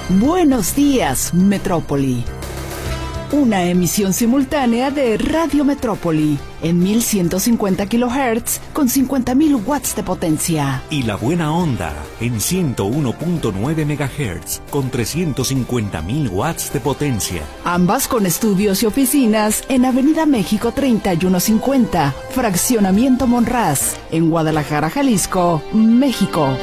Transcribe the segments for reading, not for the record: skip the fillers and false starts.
Buenos días, Metrópoli. Una emisión simultánea de Radio Metrópoli en 1150 kHz con 50.000 watts de potencia. Y La Buena Onda en 101.9 MHz con 350.000 watts de potencia. Ambas con estudios y oficinas en Avenida México 3150, Fraccionamiento Monraz, en Guadalajara, Jalisco, México.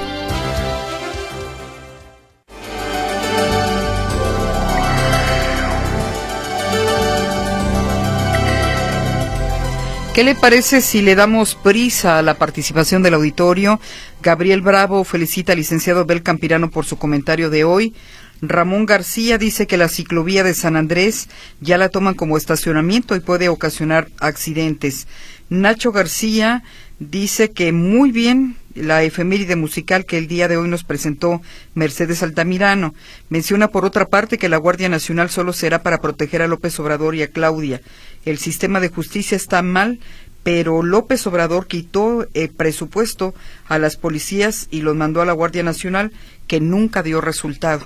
¿Qué le parece si le damos prisa a la participación del auditorio? Gabriel Bravo felicita al licenciado Abel Campirano por su comentario de hoy. Ramón García dice que la ciclovía de San Andrés ya la toman como estacionamiento y puede ocasionar accidentes. Nacho García dice que muy bien la efeméride musical que el día de hoy nos presentó Mercedes Altamirano. Menciona por otra parte que la Guardia Nacional solo será para proteger a López Obrador y a Claudia. El sistema de justicia está mal, pero López Obrador quitó el presupuesto a las policías y los mandó a la Guardia Nacional, que nunca dio resultado.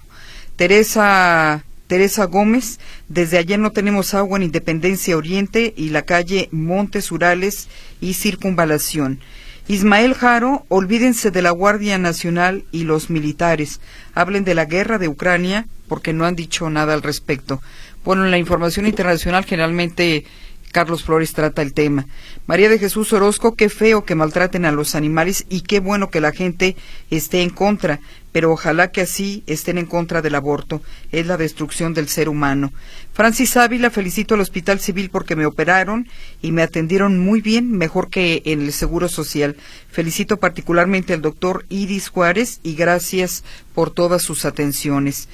Teresa Gómez, desde ayer no tenemos agua en Independencia Oriente y la calle Montes Urales y Circunvalación. Ismael Jaro, olvídense de la Guardia Nacional y los militares. Hablen de la guerra de Ucrania porque no han dicho nada al respecto. Bueno, en la información internacional generalmente Carlos Flores trata el tema. María de Jesús Orozco, qué feo que maltraten a los animales y qué bueno que la gente esté en contra, pero ojalá que así estén en contra del aborto. Es la destrucción del ser humano. Francis Ávila, felicito al Hospital Civil porque me operaron y me atendieron muy bien, mejor que en el Seguro Social. Felicito particularmente al doctor Idis Juárez y gracias por todas sus atenciones.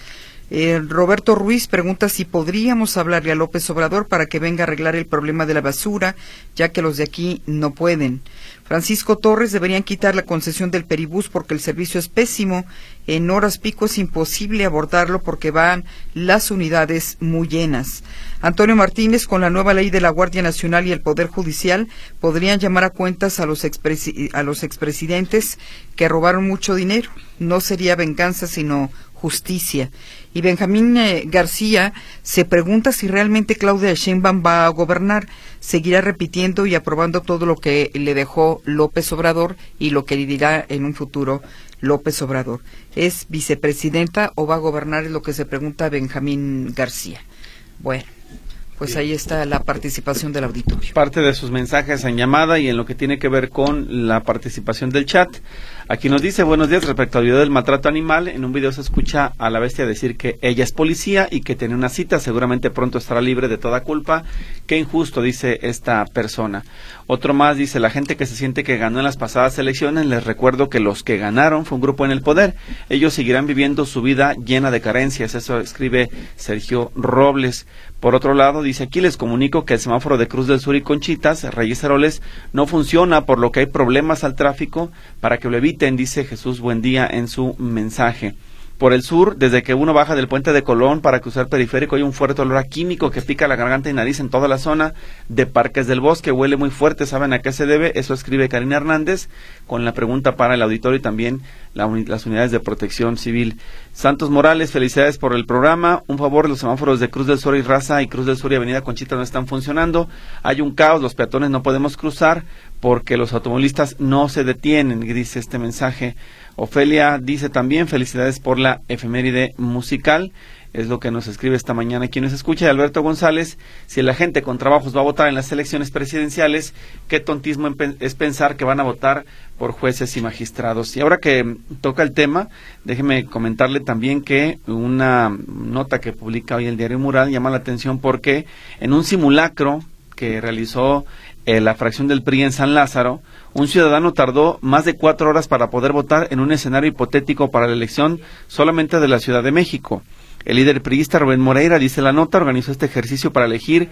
Roberto Ruiz pregunta si podríamos hablarle a López Obrador para que venga a arreglar el problema de la basura, ya que los de aquí no pueden. Francisco Torres, deberían quitar la concesión del Peribús porque el servicio es pésimo. En horas pico es imposible abordarlo porque van las unidades muy llenas. Antonio Martínez, con la nueva ley de la Guardia Nacional y el Poder Judicial, podrían llamar a cuentas a los expresidentes que robaron mucho dinero. No sería venganza, sino justicia. Y Benjamín García se pregunta si realmente Claudia Sheinbaum va a gobernar. Seguirá repitiendo y aprobando todo lo que le dejó López Obrador y lo que le dirá en un futuro López Obrador. ¿Es vicepresidenta o va a gobernar? Es lo que se pregunta Benjamín García. Bueno, pues ahí está la participación del auditorio. Parte de sus mensajes en llamada y en lo que tiene que ver con la participación del chat. Aquí nos dice, buenos días, respecto al video del maltrato animal, en un video se escucha a la bestia decir que ella es policía y que tiene una cita, seguramente pronto estará libre de toda culpa. Qué injusto, dice esta persona. Otro más dice, la gente que se siente que ganó en las pasadas elecciones, les recuerdo que los que ganaron fue un grupo en el poder, ellos seguirán viviendo su vida llena de carencias, eso escribe Sergio Robles. Por otro lado, dice, aquí les comunico que el semáforo de Cruz del Sur y Conchitas, Reyes Heroles, no funciona, por lo que hay problemas al tráfico, para que lo eviten, dice Jesús Buendía en su mensaje. Por el sur, desde que uno baja del puente de Colón para cruzar periférico, hay un fuerte olor a químico que pica la garganta y nariz en toda la zona de Parques del Bosque, huele muy fuerte, ¿saben a qué se debe? Eso escribe Karina Hernández, con la pregunta para el auditorio y también las unidades de protección civil. Santos Morales, felicidades por el programa. Un favor, los semáforos de Cruz del Sur y Raza y Cruz del Sur y Avenida Conchita no están funcionando. Hay un caos, los peatones no podemos cruzar porque los automovilistas no se detienen, dice este mensaje. Ofelia dice también, felicidades por la efeméride musical. Es lo que nos escribe esta mañana quien nos escucha. Y Alberto González, si la gente con trabajos va a votar en las elecciones presidenciales, qué tontismo es pensar que van a votar por jueces y magistrados. Y ahora que toca el tema, déjeme comentarle también que una nota que publica hoy el diario Mural llama la atención porque en un simulacro que realizó la fracción del PRI en San Lázaro, un ciudadano tardó más de 4 horas para poder votar en un escenario hipotético para la elección solamente de la Ciudad de México. El líder priista Rubén Moreira, dice la nota, organizó este ejercicio para elegir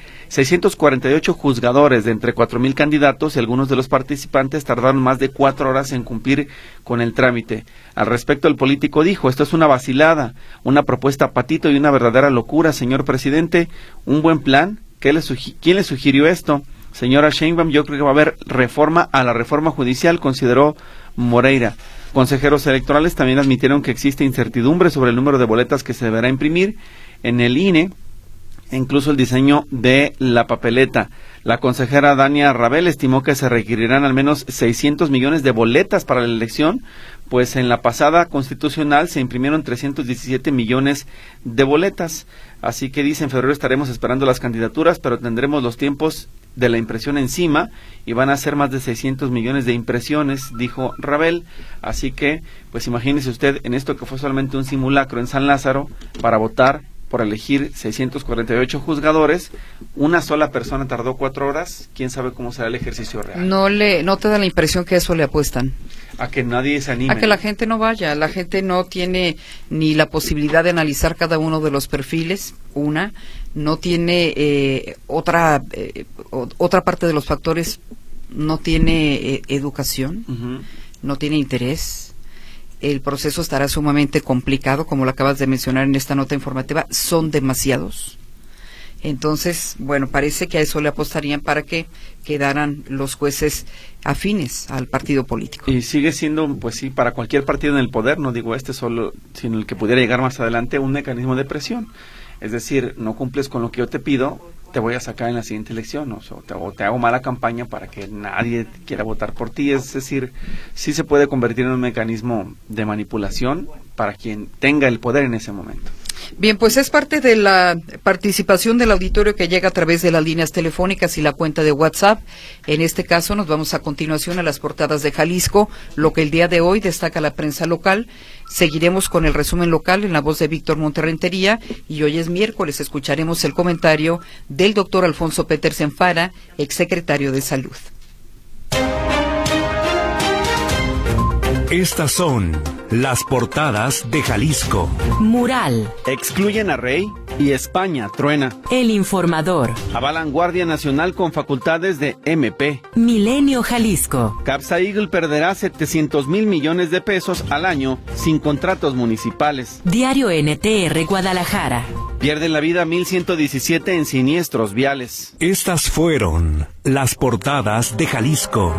648 juzgadores de entre 4,000 candidatos y algunos de los participantes tardaron más de 4 horas en cumplir con el trámite. Al respecto, el político dijo, esto es una vacilada, una propuesta patito y una verdadera locura, señor presidente, un buen plan. ¿Quién le sugirió esto? Señora Sheinbaum, yo creo que va a haber reforma a la reforma judicial, consideró Moreira. Consejeros electorales también admitieron que existe incertidumbre sobre el número de boletas que se deberá imprimir en el INE, e incluso el diseño de la papeleta. La consejera Dania Rabel estimó que se requerirán al menos 600 millones de boletas para la elección, pues en la pasada constitucional se imprimieron 317 millones de boletas. Así que dice, en febrero estaremos esperando las candidaturas, pero tendremos los tiempos de la impresión encima y van a ser más de 600 millones de impresiones, dijo Rabel. Así que, pues imagínese usted, en esto que fue solamente un simulacro en San Lázaro, para votar por elegir 648 juzgadores, una sola persona tardó 4 horas. ¿Quién sabe cómo será el ejercicio real? No te da la impresión que eso le apuestan. A que nadie se anime. A que la gente no vaya. La gente no tiene ni la posibilidad de analizar cada uno de los perfiles, no tiene otra parte de los factores, no tiene educación, no tiene interés. El proceso estará sumamente complicado, como lo acabas de mencionar en esta nota informativa, son demasiados. Entonces, bueno, parece que a eso le apostarían para que quedaran los jueces afines al partido político. Y sigue siendo, pues sí, para cualquier partido en el poder, no digo solo, sino el que pudiera llegar más adelante, un mecanismo de presión. Es decir, no cumples con lo que yo te pido, te voy a sacar en la siguiente elección, o te hago mala campaña para que nadie quiera votar por ti. Es decir, sí se puede convertir en un mecanismo de manipulación para quien tenga el poder en ese momento. Bien, pues es parte de la participación del auditorio que llega a través de las líneas telefónicas y la cuenta de WhatsApp. En este caso nos vamos a continuación a las portadas de Jalisco, lo que el día de hoy destaca la prensa local. Seguiremos con el resumen local en la voz de Víctor Monterrentería y hoy es miércoles, escucharemos el comentario del doctor Alfonso Petersen Fara, exsecretario de Salud. Estas son las portadas de Jalisco. Mural. Excluyen a Rey y España truena. El Informador. Avalan Guardia Nacional con facultades de MP. Milenio Jalisco. Capsa Eagle perderá 700 mil millones de pesos al año sin contratos municipales. Diario NTR Guadalajara. Pierden la vida 1,117 en siniestros viales. Estas fueron las portadas de Jalisco.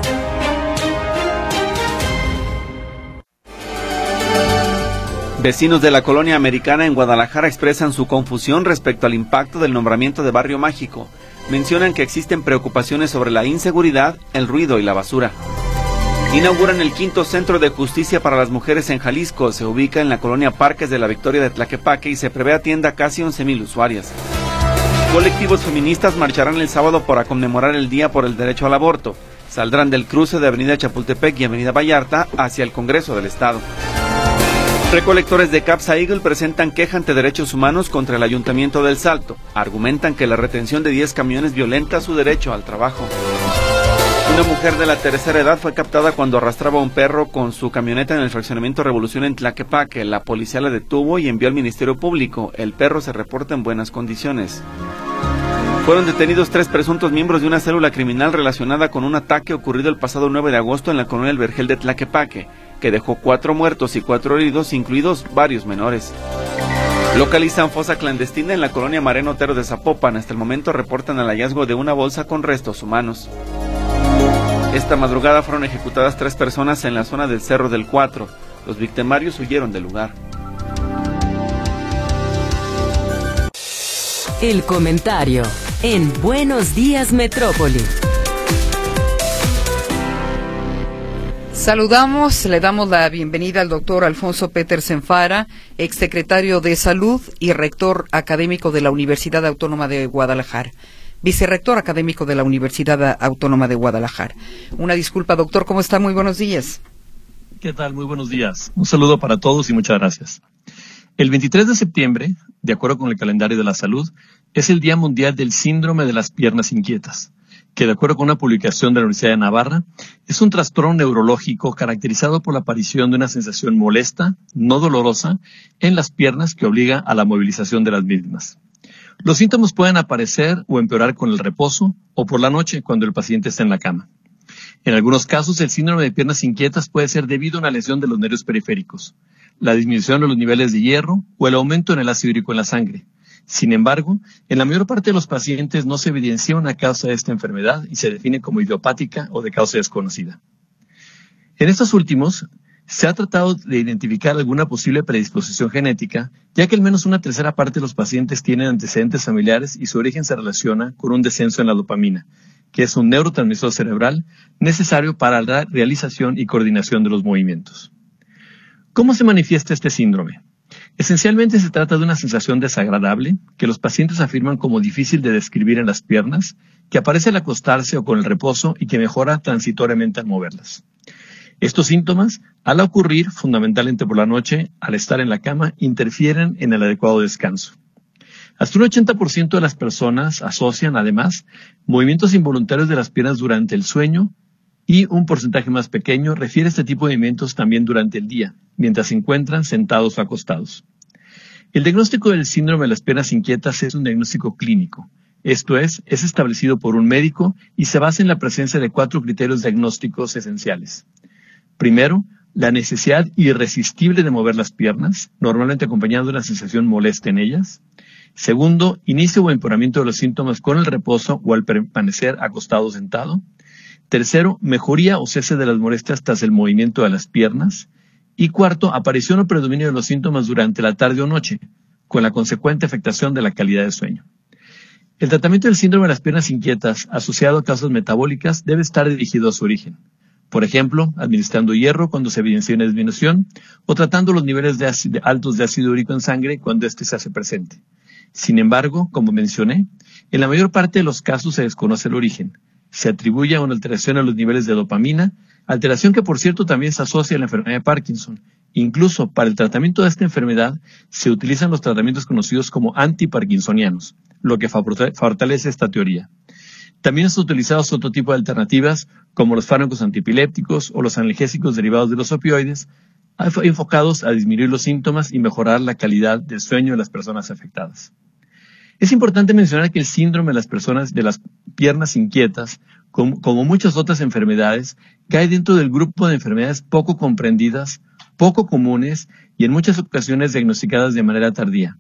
Vecinos de la colonia americana en Guadalajara expresan su confusión respecto al impacto del nombramiento de Barrio Mágico. Mencionan que existen preocupaciones sobre la inseguridad, el ruido y la basura. Inauguran el 5º Centro de Justicia para las Mujeres en Jalisco. Se ubica en la colonia Parques de la Victoria de Tlaquepaque y se prevé atienda a casi 11,000 usuarias. Colectivos feministas marcharán el sábado para conmemorar el Día por el Derecho al Aborto. Saldrán del cruce de Avenida Chapultepec y Avenida Vallarta hacia el Congreso del Estado. Recolectores de Capsa Eagle presentan queja ante Derechos Humanos contra el Ayuntamiento del Salto. Argumentan que la retención de 10 camiones violenta su derecho al trabajo. Una mujer de la tercera edad fue captada cuando arrastraba a un perro con su camioneta en el fraccionamiento Revolución en Tlaquepaque. La policía la detuvo y envió al Ministerio Público. El perro se reporta en buenas condiciones. Fueron detenidos 3 presuntos miembros de una célula criminal relacionada con un ataque ocurrido el pasado 9 de agosto en la colonia El Vergel de Tlaquepaque, que dejó 4 muertos y 4 heridos, incluidos varios menores. Localizan fosa clandestina en la colonia Mariano Otero de Zapopan. Hasta el momento reportan el hallazgo de una bolsa con restos humanos. Esta madrugada fueron ejecutadas 3 personas en la zona del Cerro del Cuatro. Los victimarios huyeron del lugar. El comentario en Buenos Días Metrópoli. Saludamos, le damos la bienvenida al doctor Alfonso Petersen Fara, exsecretario de Salud y rector académico de la Universidad Autónoma de Guadalajara. Vicerrector académico de la Universidad Autónoma de Guadalajara. Una disculpa, doctor, ¿cómo está? Muy buenos días. ¿Qué tal? Muy buenos días. Un saludo para todos y muchas gracias. El 23 de septiembre, de acuerdo con el calendario de la salud, es el Día Mundial del Síndrome de las Piernas Inquietas, que de acuerdo con una publicación de la Universidad de Navarra, es un trastorno neurológico caracterizado por la aparición de una sensación molesta, no dolorosa, en las piernas que obliga a la movilización de las mismas. Los síntomas pueden aparecer o empeorar con el reposo o por la noche cuando el paciente está en la cama. En algunos casos, el síndrome de piernas inquietas puede ser debido a una lesión de los nervios periféricos, la disminución de los niveles de hierro o el aumento en el ácido úrico en la sangre. Sin embargo, en la mayor parte de los pacientes no se evidencia una causa de esta enfermedad y se define como idiopática o de causa desconocida. En estos últimos, Se ha tratado de identificar alguna posible predisposición genética, ya que al menos una tercera parte de los pacientes tienen antecedentes familiares y su origen se relaciona con un descenso en la dopamina, que es un neurotransmisor cerebral necesario para la realización y coordinación de los movimientos. ¿Cómo se manifiesta este síndrome? Esencialmente se trata de una sensación desagradable que los pacientes afirman como difícil de describir en las piernas, que aparece al acostarse o con el reposo y que mejora transitoriamente al moverlas. Estos síntomas, al ocurrir fundamentalmente por la noche, al estar en la cama, interfieren en el adecuado descanso. Hasta un 80% de las personas asocian, además, movimientos involuntarios de las piernas durante el sueño y un porcentaje más pequeño refiere este tipo de movimientos también durante el día, mientras se encuentran sentados o acostados. El diagnóstico del síndrome de las piernas inquietas es un diagnóstico clínico. Esto es establecido por un médico y se basa en la presencia de 4 criterios diagnósticos esenciales. Primero, la necesidad irresistible de mover las piernas, normalmente acompañada de una sensación molesta en ellas. Segundo, inicio o empeoramiento de los síntomas con el reposo o al permanecer acostado o sentado. Tercero, mejoría o cese de las molestias tras el movimiento de las piernas. Y cuarto, aparición o predominio de los síntomas durante la tarde o noche, con la consecuente afectación de la calidad de sueño. El tratamiento del síndrome de las piernas inquietas asociado a causas metabólicas debe estar dirigido a su origen. Por ejemplo, administrando hierro cuando se evidencia una disminución o tratando los niveles altos de ácido úrico en sangre cuando éste se hace presente. Sin embargo, como mencioné, en la mayor parte de los casos se desconoce el origen. Se atribuye a una alteración en los niveles de dopamina, alteración que por cierto también se asocia a la enfermedad de Parkinson. Incluso para el tratamiento de esta enfermedad se utilizan los tratamientos conocidos como antiparkinsonianos, lo que fortalece esta teoría. También están utilizados otro tipo de alternativas, como los fármacos antiepilépticos o los analgésicos derivados de los opioides, enfocados a disminuir los síntomas y mejorar la calidad del sueño de las personas afectadas. Es importante mencionar que el síndrome de las piernas inquietas, como muchas otras enfermedades, cae dentro del grupo de enfermedades poco comprendidas, poco comunes y en muchas ocasiones diagnosticadas de manera tardía.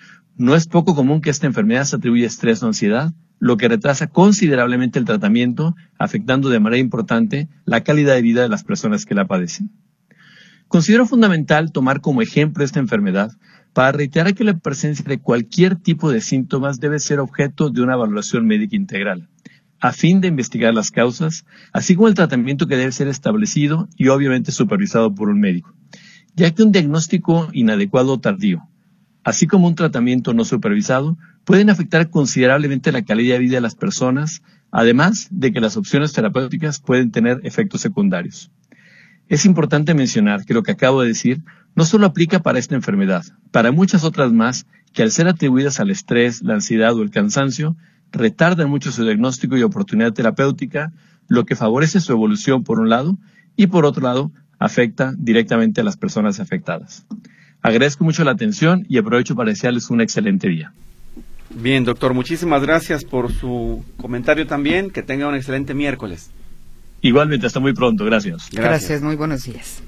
No es poco común que esta enfermedad se atribuya a estrés o ansiedad, lo que retrasa considerablemente el tratamiento, afectando de manera importante la calidad de vida de las personas que la padecen. Considero fundamental tomar como ejemplo esta enfermedad para reiterar que la presencia de cualquier tipo de síntomas debe ser objeto de una valoración médica integral, a fin de investigar las causas, así como el tratamiento que debe ser establecido y obviamente supervisado por un médico, ya que un diagnóstico inadecuado o tardío, así como un tratamiento no supervisado, pueden afectar considerablemente la calidad de vida de las personas, además de que las opciones terapéuticas pueden tener efectos secundarios. Es importante mencionar que lo que acabo de decir no solo aplica para esta enfermedad, para muchas otras más que al ser atribuidas al estrés, la ansiedad o el cansancio, retardan mucho su diagnóstico y oportunidad terapéutica, lo que favorece su evolución por un lado y por otro lado afecta directamente a las personas afectadas. Agradezco mucho la atención y aprovecho para desearles un excelente día. Bien, doctor, muchísimas gracias por su comentario también. Que tenga un excelente miércoles. Igualmente, hasta muy pronto. Gracias. Gracias, muy buenos días.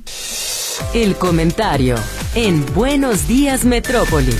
El comentario en Buenos Días Metrópoli.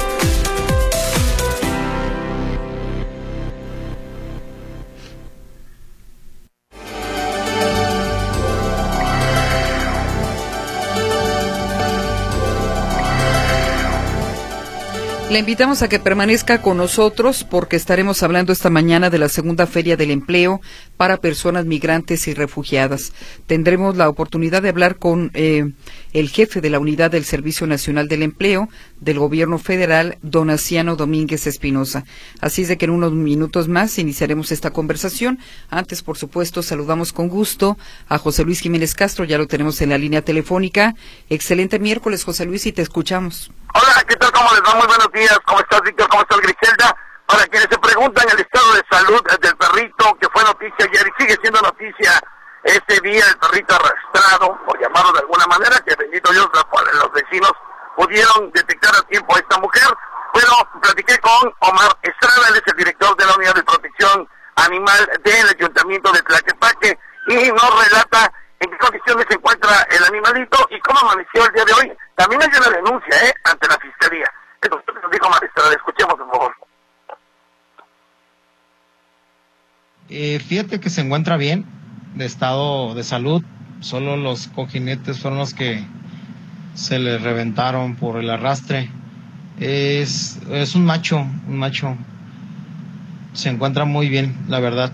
Le invitamos a que permanezca con nosotros porque estaremos hablando esta mañana de la segunda Feria del Empleo para personas migrantes y refugiadas. Tendremos la oportunidad de hablar con el jefe de la Unidad del Servicio Nacional del Empleo del Gobierno Federal, don Asiano Domínguez Espinosa. Así es de que en unos minutos más iniciaremos esta conversación. Antes, por supuesto, saludamos con gusto a José Luis Jiménez Castro, ya lo tenemos en la línea telefónica. Excelente miércoles, José Luis, y te escuchamos. Hola, ¿qué tal? ¿Cómo les va? Muy buenos días. ¿Cómo estás, Víctor? ¿Cómo estás, Griselda? Para quienes se preguntan el estado de salud del perrito, que fue noticia ayer y sigue siendo noticia este día, el perrito arrastrado, por llamarlo de alguna manera, que bendito Dios, los vecinos pudieron detectar a tiempo a esta mujer. Bueno, platiqué con Omar Estrada, él es el director de la Unidad de Protección Animal del Ayuntamiento de Tlaquepaque, y nos relata en qué condiciones se encuentra el animalito y cómo amaneció el día de hoy. También hay una denuncia ante la Fiscalía. Esto nos dijo Omar Estrada, escuchemos por favor. Fíjate que se encuentra bien, de estado de salud, solo los cojinetes fueron los que se les reventaron por el arrastre. Es un macho, se encuentra muy bien, la verdad.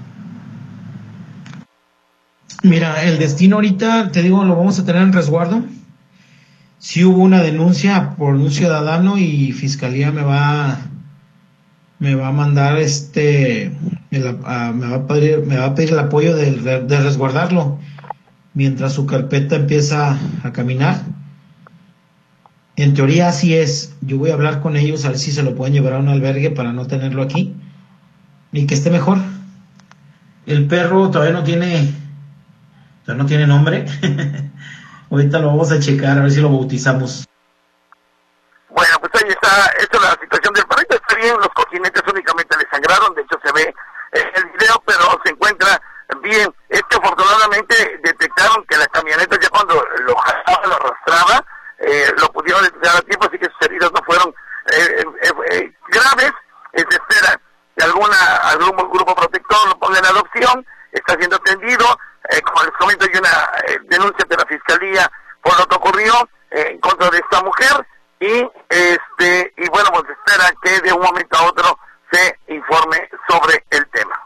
Mira, el destino ahorita, te digo, lo vamos a tener en resguardo. Sí hubo una denuncia por un ciudadano y Fiscalía me va a mandar me va a pedir el apoyo de resguardarlo mientras su carpeta empieza a caminar. En teoría así es. Yo voy a hablar con ellos a ver si se lo pueden llevar a un albergue para no tenerlo aquí y que esté mejor. El perro todavía no tiene nombre. Ahorita lo vamos a checar a ver si lo bautizamos. Bueno, pues ahí está, esta es la situación del perrito. Está bien, los cojinetes únicamente le sangraron, de hecho se ve el video, pero se encuentra bien. Es que afortunadamente detectaron que la camioneta ya cuando lo jalaba, lo arrastraba, lo pudieron detectar a tiempo, así que sus heridas no fueron graves. Se espera que algún grupo protector lo ponga en adopción, está siendo atendido. Como les comento, hay una denuncia de la Fiscalía por lo que ocurrió en contra de esta mujer y bueno, pues espera que de un momento a otro se informe sobre el tema.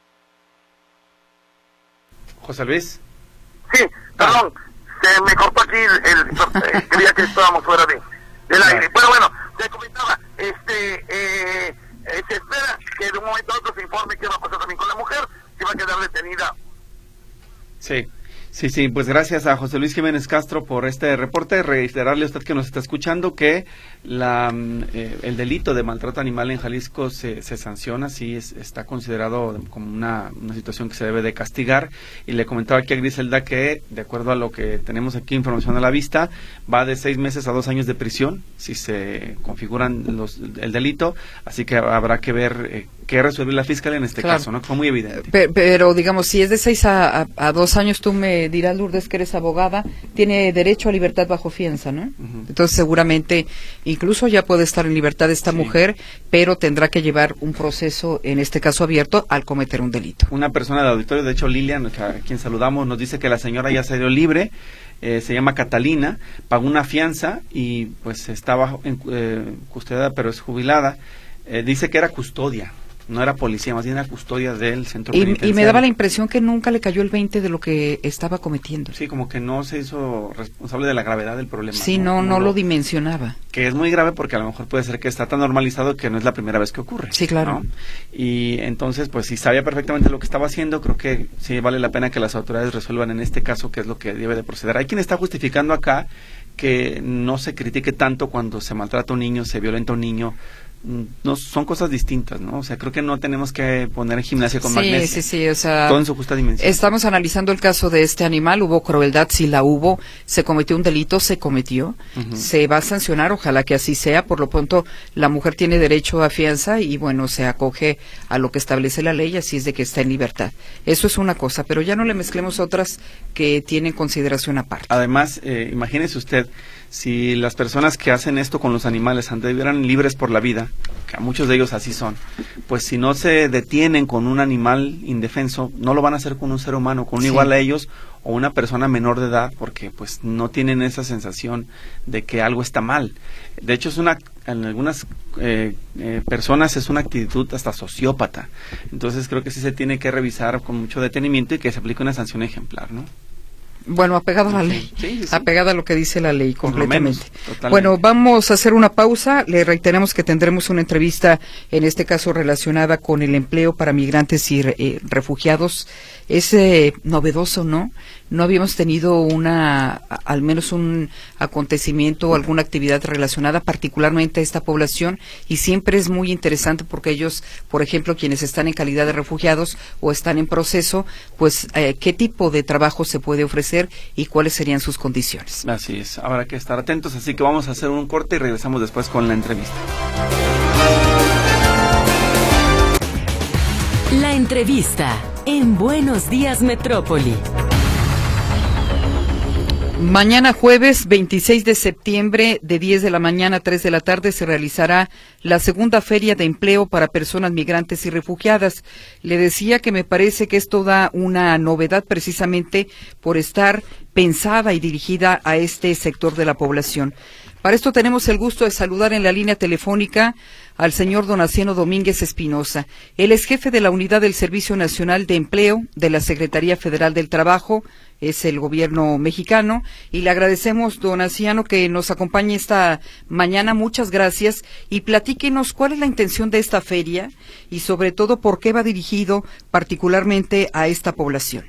José Luis. Sí, perdón, se me cortó aquí creía que estábamos fuera del aire. Pero bueno, se comentaba, se espera que de un momento a otro se informe qué va a pasar también con la mujer, si va a quedar detenida. Sí, pues gracias a José Luis Jiménez Castro por este reporte. Reiterarle a usted que nos está escuchando que el delito de maltrato animal en Jalisco se sanciona, sí está considerado como una situación que se debe de castigar, y le comentaba aquí a Griselda que, de acuerdo a lo que tenemos aquí, información a la vista, va de 6 meses a 2 años de prisión si se configuran el delito, así que habrá que ver qué resuelve la Fiscalía en este caso, ¿no? Fue muy evidente. Pero digamos, si es de 6 a 2 años, tú me dirás, Lourdes, que eres abogada, tiene derecho a libertad bajo fianza, ¿no? Uh-huh. Entonces seguramente incluso ya puede estar en libertad esta mujer, pero tendrá que llevar un proceso, en este caso abierto, al cometer un delito. Una persona del auditorio, de hecho Lilian, a quien saludamos, nos dice que la señora ya salió libre, se llama Catalina, pagó una fianza y pues estaba custodiada, pero es jubilada. Dice que era custodia, no era policía, más bien era custodia del centro penitenciario. Y me daba la impresión que nunca le cayó el 20 de lo que estaba cometiendo. Sí, como que no se hizo responsable de la gravedad del problema. Sí, no lo dimensionaba. Que es muy grave porque a lo mejor puede ser que está tan normalizado que no es la primera vez que ocurre. Sí, claro. ¿no? Y entonces, pues si sabía perfectamente lo que estaba haciendo, creo que sí vale la pena que las autoridades resuelvan en este caso qué es lo que debe de proceder. Hay quien está justificando acá que no se critique tanto cuando se maltrata a un niño, se violenta a un niño. No, son cosas distintas, ¿no? O sea, creo que no tenemos que poner en gimnasia con magnesia. Sí, o sea, todo en su justa dimensión. Estamos analizando el caso de este animal, hubo crueldad, sí la hubo, se cometió un delito, se cometió, se va a sancionar, ojalá que así sea, por lo pronto la mujer tiene derecho a fianza y bueno, se acoge a lo que establece la ley, así es de que está en libertad. Eso es una cosa, pero ya no le mezclemos otras que tienen consideración aparte. Además, imagínese usted, si las personas que hacen esto con los animales anduvieran libres por la vida, que a muchos de ellos así son, pues si no se detienen con un animal indefenso, no lo van a hacer con un ser humano, con un igual a ellos o una persona menor de edad, porque pues no tienen esa sensación de que algo está mal. De hecho, en algunas personas es una actitud hasta sociópata. Entonces creo que sí se tiene que revisar con mucho detenimiento y que se aplique una sanción ejemplar, ¿no? Bueno, apegada a la ley, apegada a lo que dice la ley completamente. Totalmente. Bueno, vamos a hacer una pausa. Le reiteramos que tendremos una entrevista, en este caso relacionada con el empleo para migrantes y refugiados. Es novedoso, ¿no? No habíamos tenido al menos un acontecimiento o alguna actividad relacionada particularmente a esta población, y siempre es muy interesante porque ellos, por ejemplo, quienes están en calidad de refugiados o están en proceso, pues qué tipo de trabajo se puede ofrecer y cuáles serían sus condiciones. Así es, habrá que estar atentos, así que vamos a hacer un corte y regresamos después con la entrevista. La entrevista en Buenos Días Metrópoli. Mañana jueves 26 de septiembre de 10 de la mañana a 3 de la tarde se realizará la segunda feria de empleo para personas migrantes y refugiadas. Le decía que me parece que esto da una novedad precisamente por estar pensada y dirigida a este sector de la población. Para esto tenemos el gusto de saludar en la línea telefónica al señor Donaciano Domínguez Espinosa. Él es jefe de la Unidad del Servicio Nacional de Empleo de la Secretaría Federal del Trabajo, es el gobierno mexicano, y le agradecemos, Donaciano, que nos acompañe esta mañana. Muchas gracias, y platíquenos cuál es la intención de esta feria y sobre todo por qué va dirigido particularmente a esta población.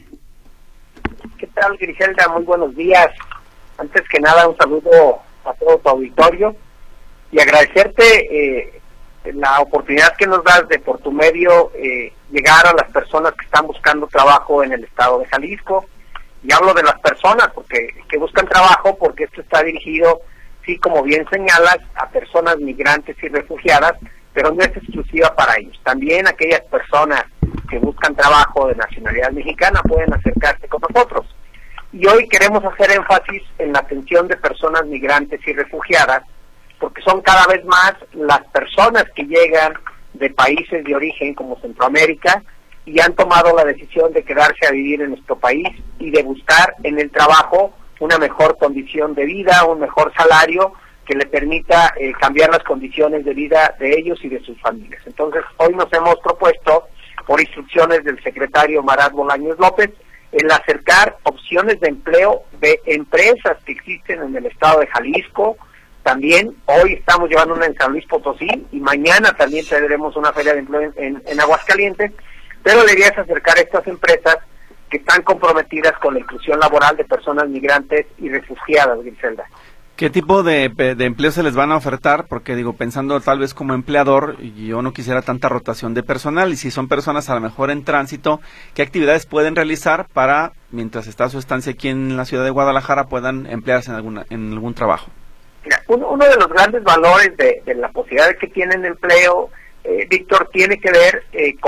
¿Qué tal, Griselda? Muy buenos días. Antes que nada, un saludo a todo tu auditorio y agradecerte la oportunidad que nos das de por tu medio llegar a las personas que están buscando trabajo en el estado de Jalisco. Y hablo de las personas que buscan trabajo, porque esto está dirigido, sí, como bien señalas, a personas migrantes y refugiadas, pero no es exclusiva para ellos. También aquellas personas que buscan trabajo de nacionalidad mexicana pueden acercarse con nosotros. Y hoy queremos hacer énfasis en la atención de personas migrantes y refugiadas, porque son cada vez más las personas que llegan de países de origen como Centroamérica y han tomado la decisión de quedarse a vivir en nuestro país y de buscar en el trabajo una mejor condición de vida, un mejor salario que le permita cambiar las condiciones de vida de ellos y de sus familias. Entonces, hoy nos hemos propuesto, por instrucciones del secretario Marat Bolaños López, el acercar opciones de empleo de empresas que existen en el estado de Jalisco. También hoy estamos llevando una en San Luis Potosí y mañana también tendremos una feria de empleo en Aguascalientes, pero la idea es acercar a estas empresas que están comprometidas con la inclusión laboral de personas migrantes y refugiadas, Griselda. ¿Qué tipo de empleo se les van a ofertar? Porque digo, pensando tal vez como empleador, yo no quisiera tanta rotación de personal, y si son personas a lo mejor en tránsito, ¿qué actividades pueden realizar para, mientras está su estancia aquí en la ciudad de Guadalajara, puedan emplearse en algún trabajo? Mira, uno de los grandes valores de la posibilidad de que tienen empleo, Víctor, tiene que ver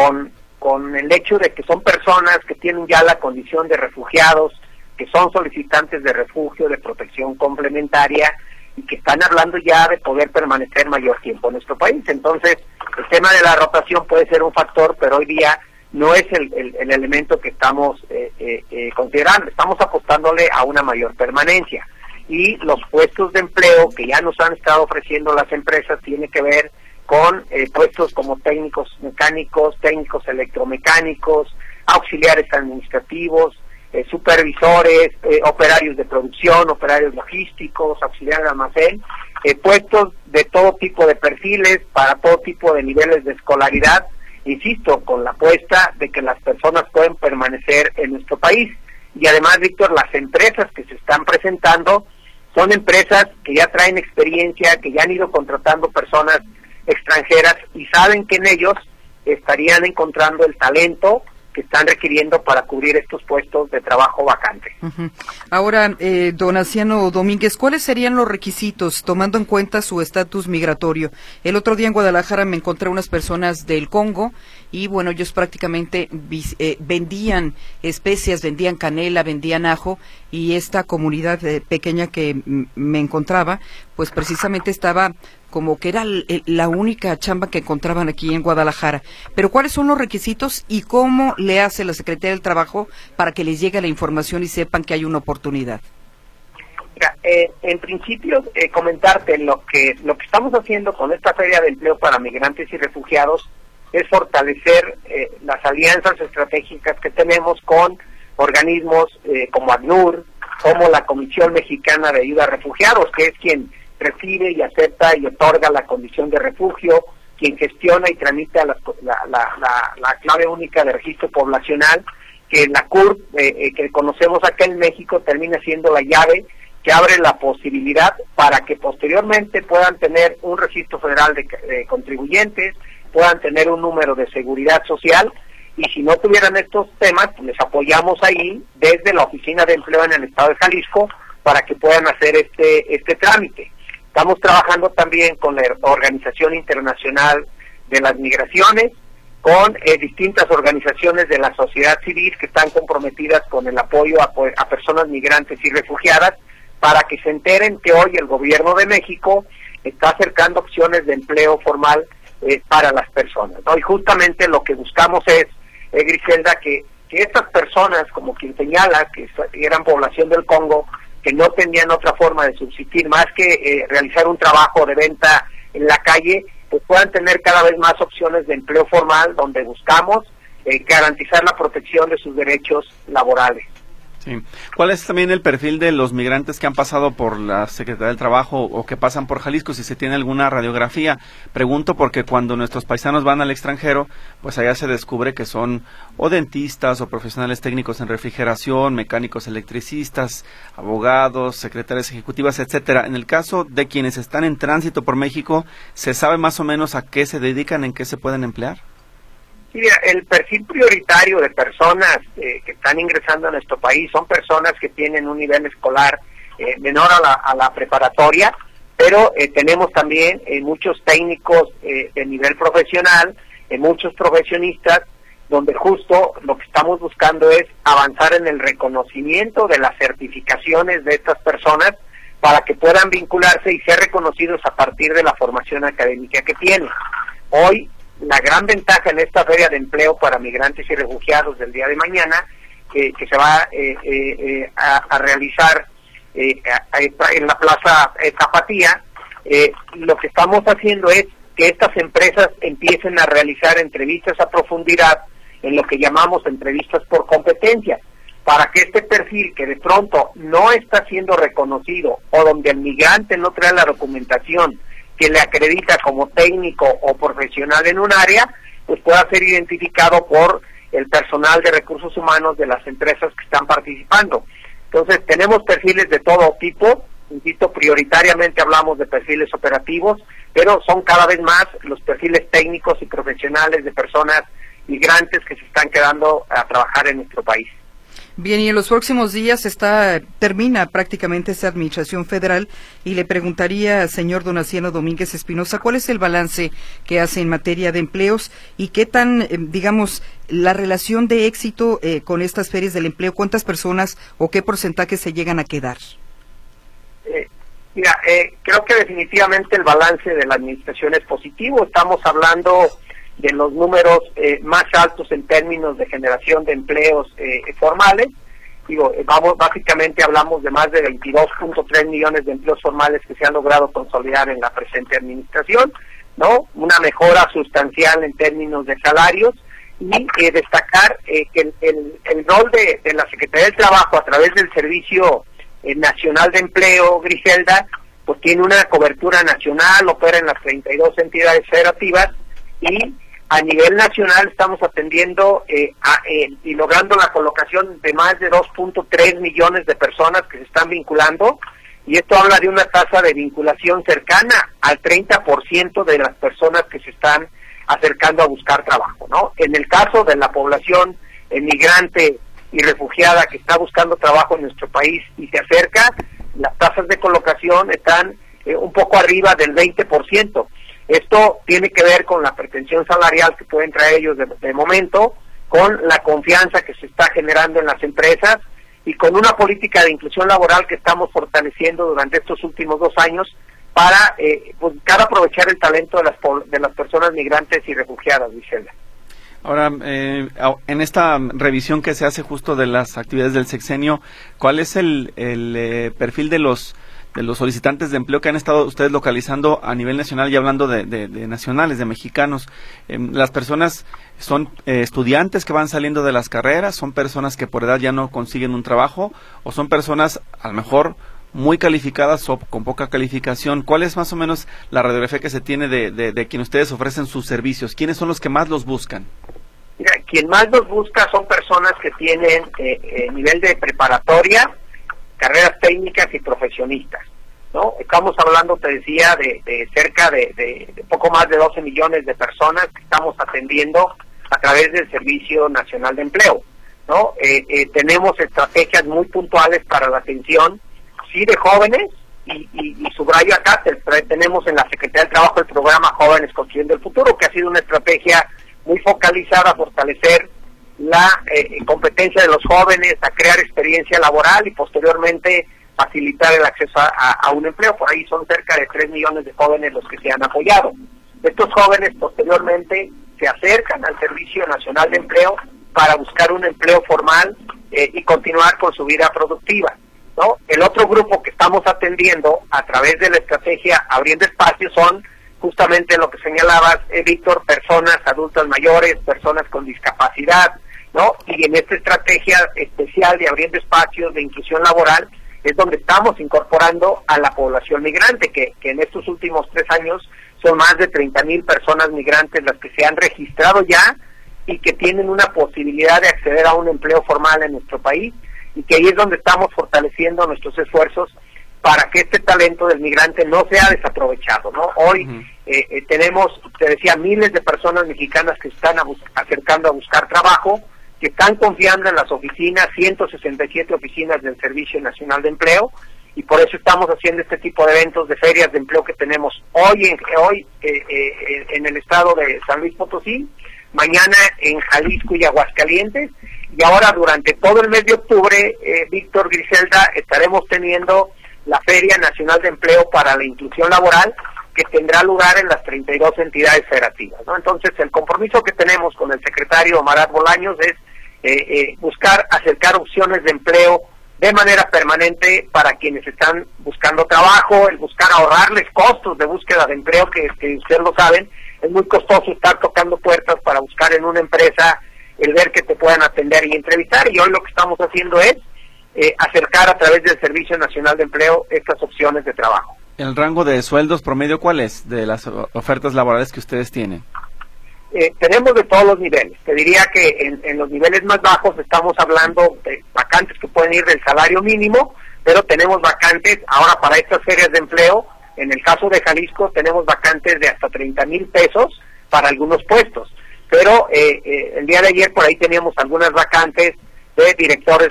con el hecho de que son personas que tienen ya la condición de refugiados, que son solicitantes de refugio, de protección complementaria, y que están hablando ya de poder permanecer mayor tiempo en nuestro país. Entonces, el tema de la rotación puede ser un factor, pero hoy día no es el elemento que estamos considerando. Estamos apostándole a una mayor permanencia. Y los puestos de empleo que ya nos han estado ofreciendo las empresas tienen que ver con puestos como técnicos mecánicos, técnicos electromecánicos, auxiliares administrativos, supervisores, operarios de producción, operarios logísticos, auxiliares de almacén, puestos de todo tipo de perfiles, para todo tipo de niveles de escolaridad, insisto, con la apuesta de que las personas pueden permanecer en nuestro país. Y además, Víctor, las empresas que se están presentando son empresas que ya traen experiencia, que ya han ido contratando personas extranjeras y saben que en ellos estarían encontrando el talento que están requiriendo para cubrir estos puestos de trabajo vacantes. Uh-huh. Ahora, Donaciano Domínguez, ¿cuáles serían los requisitos, tomando en cuenta su estatus migratorio? El otro día en Guadalajara me encontré unas personas del Congo y, bueno, ellos prácticamente vendían especias, vendían canela, vendían ajo, y esta comunidad pequeña que me encontraba, pues precisamente estaba como que era la única chamba que encontraban aquí en Guadalajara. Pero ¿cuáles son los requisitos y cómo le hace la Secretaría del Trabajo para que les llegue la información y sepan que hay una oportunidad? Mira, en principio, comentarte lo que estamos haciendo con esta Feria de Empleo para Migrantes y Refugiados es fortalecer las alianzas estratégicas que tenemos con organismos como ACNUR, como la Comisión Mexicana de Ayuda a Refugiados, que es quien recibe y acepta y otorga la condición de refugio, quien gestiona y tramita la clave única de registro poblacional, que la CURP, que conocemos acá en México, termina siendo la llave que abre la posibilidad para que posteriormente puedan tener un registro federal de contribuyentes, puedan tener un número de seguridad social, y si no tuvieran estos temas, pues les apoyamos ahí desde la Oficina de Empleo en el Estado de Jalisco para que puedan hacer este trámite. Estamos trabajando también con la Organización Internacional de las Migraciones, con distintas organizaciones de la sociedad civil que están comprometidas con el apoyo a personas migrantes y refugiadas, para que se enteren que hoy el gobierno de México está acercando opciones de empleo formal para las personas, ¿no? Y justamente lo que buscamos es, Griselda, que estas personas, como quien señala, que eran población del Congo, que no tenían otra forma de subsistir más que realizar un trabajo de venta en la calle, pues puedan tener cada vez más opciones de empleo formal, donde buscamos garantizar la protección de sus derechos laborales. Sí. ¿Cuál es también el perfil de los migrantes que han pasado por la Secretaría del Trabajo o que pasan por Jalisco, si se tiene alguna radiografía? Pregunto porque cuando nuestros paisanos van al extranjero, pues allá se descubre que son o dentistas o profesionales técnicos en refrigeración, mecánicos electricistas, abogados, secretarias ejecutivas, etcétera. En el caso de quienes están en tránsito por México, ¿se sabe más o menos a qué se dedican, en qué se pueden emplear? Sí, mira, el perfil prioritario de personas que están ingresando a nuestro país son personas que tienen un nivel escolar menor a la preparatoria, pero tenemos también muchos técnicos de nivel profesional, muchos profesionistas, donde justo lo que estamos buscando es avanzar en el reconocimiento de las certificaciones de estas personas para que puedan vincularse y ser reconocidos a partir de la formación académica que tienen. Hoy, la gran ventaja en esta feria de empleo para migrantes y refugiados del día de mañana, que se va a realizar en la Plaza Tapatía, lo que estamos haciendo es que estas empresas empiecen a realizar entrevistas a profundidad en lo que llamamos entrevistas por competencia, para que este perfil que de pronto no está siendo reconocido o donde el migrante no trae la documentación que le acredita como técnico o profesional en un área, pues pueda ser identificado por el personal de recursos humanos de las empresas que están participando. Entonces, tenemos perfiles de todo tipo, insisto, prioritariamente hablamos de perfiles operativos, pero son cada vez más los perfiles técnicos y profesionales de personas migrantes que se están quedando a trabajar en nuestro país. Bien, y en los próximos días termina prácticamente esta administración federal y le preguntaría, señor Donaciano Domínguez Espinosa, ¿cuál es el balance que hace en materia de empleos y qué tan, digamos, la relación de éxito con estas ferias del empleo? ¿Cuántas personas o qué porcentaje se llegan a quedar? Mira, creo que definitivamente el balance de la administración es positivo. Estamos hablando de los números más altos en términos de generación de empleos formales. Básicamente hablamos de más de 22.3 millones de empleos formales que se han logrado consolidar en la presente administración, ¿no? Una mejora sustancial en términos de salarios y destacar que el rol de la Secretaría del Trabajo a través del Servicio Nacional de Empleo, Griselda, pues tiene una cobertura nacional, opera en las 32 entidades federativas y a nivel nacional estamos atendiendo y logrando la colocación de más de 2.3 millones de personas que se están vinculando, y esto habla de una tasa de vinculación cercana al 30% de las personas que se están acercando a buscar trabajo, ¿no? En el caso de la población migrante y refugiada que está buscando trabajo en nuestro país y se acerca, las tasas de colocación están un poco arriba del 20%. Esto tiene que ver con la pretensión salarial que pueden traer ellos de momento, con la confianza que se está generando en las empresas y con una política de inclusión laboral que estamos fortaleciendo durante estos últimos 2 años para buscar aprovechar el talento de las personas migrantes y refugiadas, Michelle. Ahora, en esta revisión que se hace justo de las actividades del sexenio, ¿cuál es el perfil de los solicitantes de empleo que han estado ustedes localizando a nivel nacional y hablando de nacionales, de mexicanos? ¿Las personas son estudiantes que van saliendo de las carreras, son personas que por edad ya no consiguen un trabajo o son personas a lo mejor muy calificadas o con poca calificación? ¿Cuál es más o menos la radiografía que se tiene de quienes ustedes ofrecen sus servicios? ¿Quiénes son los que más los buscan? Mira, quien más los busca son personas que tienen nivel de preparatoria, carreras técnicas y profesionistas, ¿no? Estamos hablando, te decía, de cerca de poco más de 12 millones de personas que estamos atendiendo a través del Servicio Nacional de Empleo, ¿no? Tenemos estrategias muy puntuales para la atención, sí, de jóvenes, y subrayo acá, tenemos en la Secretaría del Trabajo el programa Jóvenes Construyendo el Futuro, que ha sido una estrategia muy focalizada a fortalecer la competencia de los jóvenes, a crear experiencia laboral y posteriormente facilitar el acceso a un empleo. Por ahí son cerca de 3 millones de jóvenes los que se han apoyado. Estos jóvenes posteriormente se acercan al Servicio Nacional de Empleo para buscar un empleo formal y continuar con su vida productiva, ¿no? El otro grupo que estamos atendiendo a través de la estrategia Abriendo Espacios son justamente lo que señalabas, Víctor, personas adultas mayores, personas con discapacidad, ¿no? Y en esta estrategia especial de Abriendo Espacios de inclusión laboral es donde estamos incorporando a la población migrante, que en estos últimos 3 años son más de 30,000 personas migrantes las que se han registrado ya y que tienen una posibilidad de acceder a un empleo formal en nuestro país, y que ahí es donde estamos fortaleciendo nuestros esfuerzos para que este talento del migrante no sea desaprovechado, ¿no? Hoy tenemos, te decía, miles de personas mexicanas que están acercando a buscar trabajo, que están confiando en las oficinas, 167 oficinas del Servicio Nacional de Empleo, y por eso estamos haciendo este tipo de eventos de ferias de empleo que tenemos hoy en el estado de San Luis Potosí, mañana en Jalisco y Aguascalientes, y ahora durante todo el mes de octubre, Víctor, Griselda, estaremos teniendo la Feria Nacional de Empleo para la Inclusión Laboral, que tendrá lugar en las 32 entidades federativas, ¿no? Entonces, el compromiso que tenemos con el secretario Marat Bolaños es buscar acercar opciones de empleo de manera permanente para quienes están buscando trabajo, el buscar ahorrarles costos de búsqueda de empleo, que ustedes lo saben, es muy costoso estar tocando puertas para buscar en una empresa el ver que te puedan atender y entrevistar, y hoy lo que estamos haciendo es acercar a través del Servicio Nacional de Empleo estas opciones de trabajo. ¿El rango de sueldos promedio cuál es de las ofertas laborales que ustedes tienen? Tenemos de todos los niveles. Te diría que en los niveles más bajos estamos hablando de vacantes que pueden ir del salario mínimo, pero tenemos vacantes ahora para estas ferias de empleo. En el caso de Jalisco tenemos vacantes de hasta 30,000 pesos para algunos puestos, pero el día de ayer por ahí teníamos algunas vacantes de directores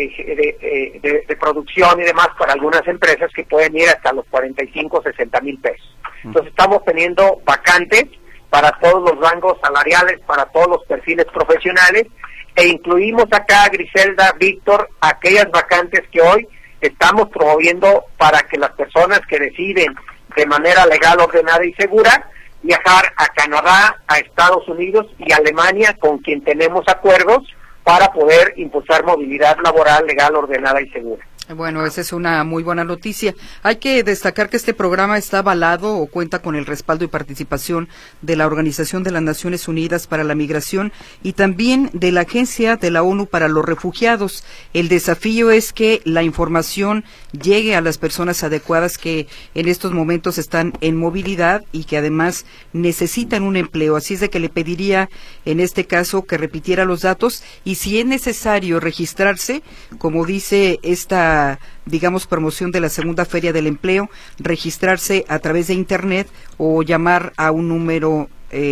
de producción y demás para algunas empresas que pueden ir hasta los 45, 60,000 pesos. Entonces estamos teniendo vacantes para todos los rangos salariales, para todos los perfiles profesionales, e incluimos acá, Griselda, Víctor, aquellas vacantes que hoy estamos promoviendo para que las personas que deciden de manera legal, ordenada y segura viajar a Canadá, a Estados Unidos y Alemania, con quien tenemos acuerdos para poder impulsar movilidad laboral, legal, ordenada y segura. Bueno, esa es una muy buena noticia. Hay que destacar que este programa está avalado o cuenta con el respaldo y participación de la Organización de las Naciones Unidas para la Migración y también de la Agencia de la ONU para los Refugiados. El desafío es que la información llegue a las personas adecuadas que en estos momentos están en movilidad y que además necesitan un empleo. Así es de que le pediría en este caso que repitiera los datos y si es necesario registrarse, como dice esta promoción de la segunda Feria del Empleo, registrarse a través de Internet o llamar a un número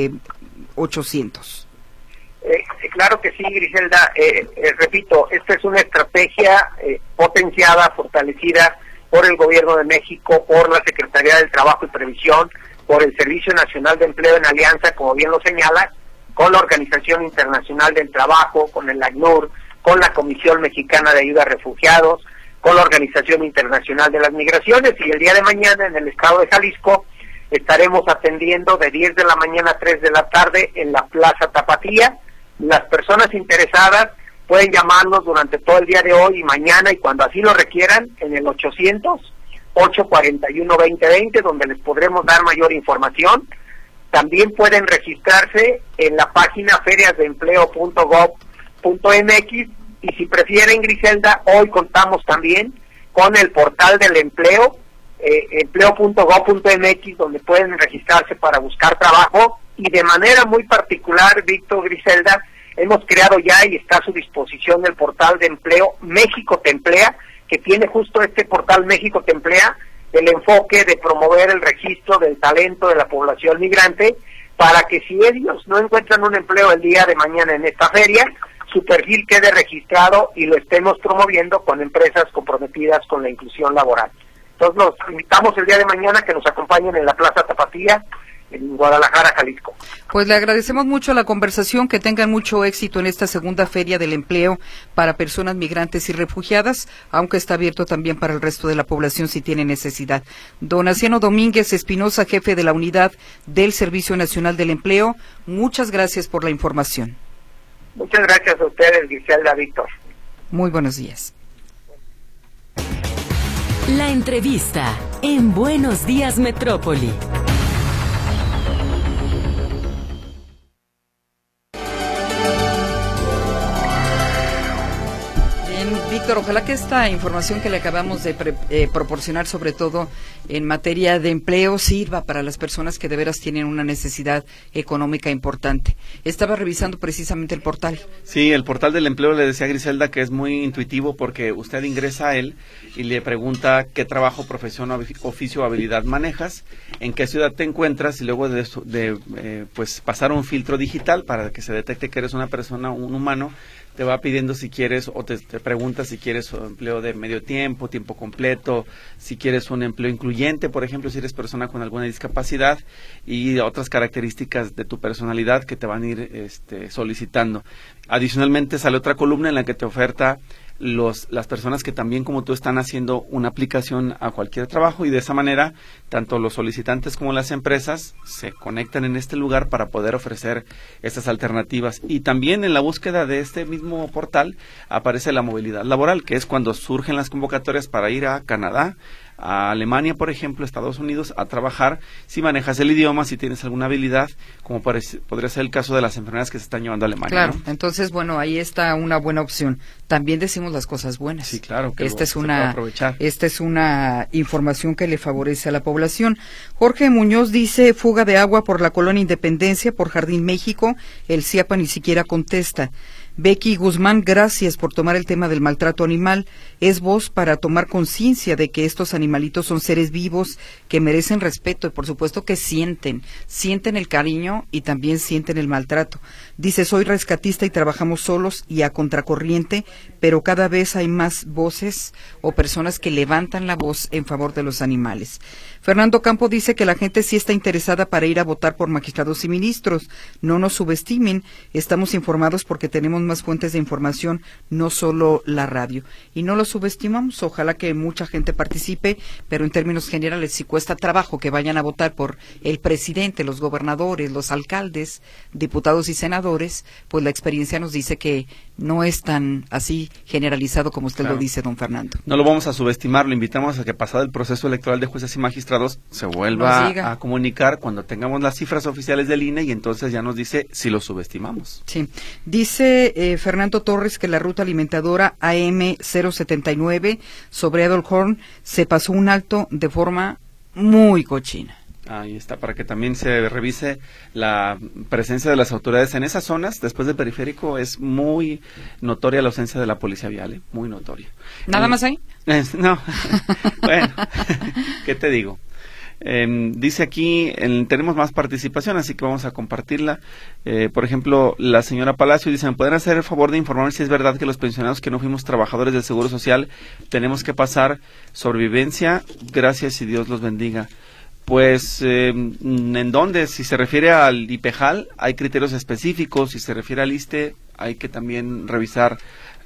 800. Claro que sí, Griselda. Repito, esta es una estrategia potenciada, fortalecida por el Gobierno de México, por la Secretaría del Trabajo y Previsión, por el Servicio Nacional de Empleo en alianza, como bien lo señala, con la Organización Internacional del Trabajo, con el ACNUR, con la Comisión Mexicana de Ayuda a Refugiados, con la Organización Internacional de las Migraciones, y el día de mañana en el estado de Jalisco estaremos atendiendo de 10 de la mañana a 3 de la tarde en la Plaza Tapatía. Las personas interesadas pueden llamarnos durante todo el día de hoy y mañana, y cuando así lo requieran, en el 800-841-2020, donde les podremos dar mayor información. También pueden registrarse en la página feriasdeempleo.gov.mx, y si prefieren, Griselda, hoy contamos también con el portal del empleo, empleo.gov.mx, donde pueden registrarse para buscar trabajo, y de manera muy particular, Víctor, Griselda, hemos creado ya y está a su disposición el portal de empleo México Te Emplea, que tiene justo este portal México Te Emplea el enfoque de promover el registro del talento de la población migrante, para que si ellos no encuentran un empleo el día de mañana en esta feria, su perfil quede registrado y lo estemos promoviendo con empresas comprometidas con la inclusión laboral. Entonces los invitamos el día de mañana que nos acompañen en la Plaza Tapatía, en Guadalajara, Jalisco. Pues le agradecemos mucho la conversación, que tengan mucho éxito en esta segunda Feria del Empleo para personas migrantes y refugiadas, aunque está abierto también para el resto de la población si tiene necesidad. Don Aciano Domínguez Espinosa, jefe de la Unidad del Servicio Nacional del Empleo, muchas gracias por la información. Muchas gracias a ustedes, Griselda, Víctor. Muy buenos días. La entrevista en Buenos Días Metrópoli. Víctor, ojalá que esta información que le acabamos de proporcionar, sobre todo en materia de empleo, sirva para las personas que de veras tienen una necesidad económica importante. Estaba revisando precisamente el portal. Sí, el portal del empleo, le decía a Griselda que es muy intuitivo porque usted ingresa a él y le pregunta qué trabajo, profesión, oficio o habilidad manejas, en qué ciudad te encuentras, y luego pues pasar un filtro digital para que se detecte que eres una persona, un humano. Te va pidiendo si quieres, o te pregunta si quieres un empleo de medio tiempo, tiempo completo, si quieres un empleo incluyente, por ejemplo, si eres persona con alguna discapacidad, y otras características de tu personalidad que te van a ir solicitando. Adicionalmente sale otra columna en la que te oferta las personas que también como tú están haciendo una aplicación a cualquier trabajo, y de esa manera tanto los solicitantes como las empresas se conectan en este lugar para poder ofrecer estas alternativas. Y también en la búsqueda de este mismo portal aparece la movilidad laboral, que es cuando surgen las convocatorias para ir a Canadá, a Alemania, por ejemplo, Estados Unidos, a trabajar, si manejas el idioma, si tienes alguna habilidad, como podría ser el caso de las enfermeras que se están llevando a Alemania. Claro, ¿no? Entonces, bueno, ahí está una buena opción. También decimos las cosas buenas. Sí, claro, que esta es una información que le favorece a la población. Jorge Muñoz dice: fuga de agua por la Colonia Independencia, por Jardín México, el CIAPA ni siquiera contesta. Becky Guzmán, gracias por tomar el tema del maltrato animal. Es voz para tomar conciencia de que estos animalitos son seres vivos que merecen respeto y por supuesto que sienten el cariño y también sienten el maltrato. Dice: soy rescatista y trabajamos solos y a contracorriente, pero cada vez hay más voces o personas que levantan la voz en favor de los animales. Fernando Campo dice que la gente sí está interesada para ir a votar por magistrados y ministros. No nos subestimen, estamos informados porque tenemos más fuentes de información, no solo la radio. Y no lo subestimamos, ojalá que mucha gente participe, pero en términos generales, si cuesta trabajo que vayan a votar por el presidente, los gobernadores, los alcaldes, diputados y senadores, pues la experiencia nos dice que no es tan así generalizado como usted lo dice, don Fernando. No lo vamos a subestimar, lo invitamos a que pasado el proceso electoral de jueces y magistrados se vuelva a comunicar cuando tengamos las cifras oficiales del INE, y entonces ya nos dice si lo subestimamos. Sí, dice Fernando Torres que la ruta alimentadora AM 079 sobre Edelhorn se pasó un alto de forma muy cochina. Ahí está, para que también se revise la presencia de las autoridades en esas zonas. Después del periférico es muy notoria la ausencia de la policía vial, muy notoria. ¿Nada más ahí? No, bueno, ¿qué te digo? Dice aquí, tenemos más participación, así que vamos a compartirla. Por ejemplo, la señora Palacio dice: ¿me pueden hacer el favor de informarme si es verdad que los pensionados que no fuimos trabajadores del Seguro Social tenemos que pasar sobrevivencia? Gracias y Dios los bendiga. Pues, ¿en dónde? Si se refiere al IPEJAL, hay criterios específicos. Si se refiere al ISSSTE, hay que también revisar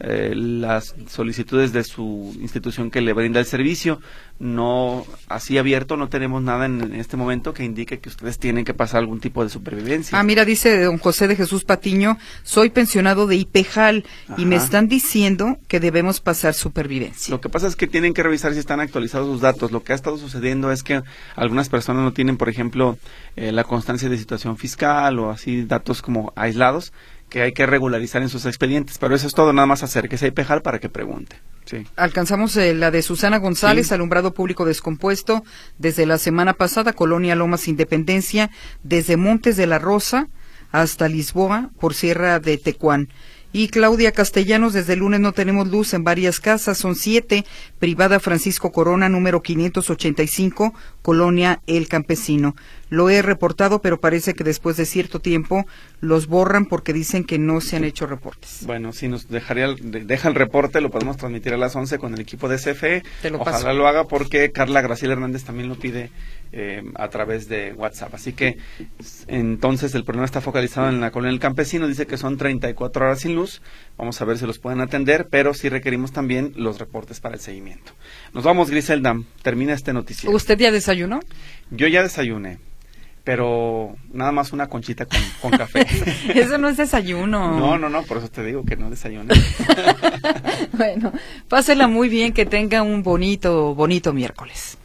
las solicitudes de su institución que le brinda el servicio. No, así abierto, no tenemos nada en este momento que indique que ustedes tienen que pasar algún tipo de supervivencia. Mira, dice don José de Jesús Patiño: soy pensionado de IPEJAL y me están diciendo que debemos pasar supervivencia. Lo que pasa es que tienen que revisar si están actualizados sus datos. Lo que ha estado sucediendo es que algunas personas no tienen, por ejemplo, la constancia de situación fiscal o así datos como aislados, que hay que regularizar en sus expedientes, pero eso es todo. Nada más acérquese a IPEJAL para que pregunte. Sí. Alcanzamos la de Susana González, sí. Alumbrado público descompuesto desde la semana pasada, Colonia Lomas Independencia, desde Montes de la Rosa hasta Lisboa por Sierra de Tecuán. Y Claudia Castellanos: desde el lunes no tenemos luz en varias casas, son 7, privada Francisco Corona, número 585, Colonia El Campesino. Lo he reportado, pero parece que después de cierto tiempo los borran porque dicen que no se han hecho reportes. Bueno, si nos deja el reporte, lo podemos transmitir a las 11 con el equipo de CFE. Te lo paso. Ojalá lo haga porque Carla Graciela Hernández también lo pide a través de WhatsApp. Así que entonces el problema está focalizado en la colonia del Campesino. Dice que son 34 horas sin luz. Vamos a ver si los pueden atender, pero sí requerimos también los reportes para el seguimiento. Nos vamos, Griselda. Termina este noticiero. ¿Usted ya desayunó? Yo ya desayuné, pero nada más una conchita con café. Eso no es desayuno. No, por eso te digo que no desayuné. Bueno, pásela muy bien, que tenga un bonito miércoles.